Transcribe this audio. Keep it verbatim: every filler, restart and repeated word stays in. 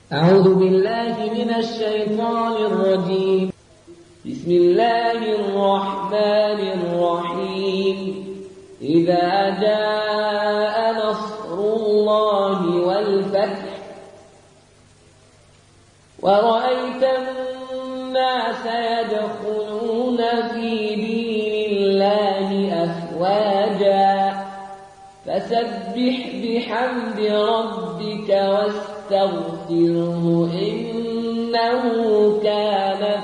أعوذ بالله من الشيطان الرجيم. بسم الله الرحمن الرحيم. إذا جاء نصر الله والفتح ورأيت الناس يدخلون في دين الله أفواجا فسبح بحمد ربك واستغفره إنه كان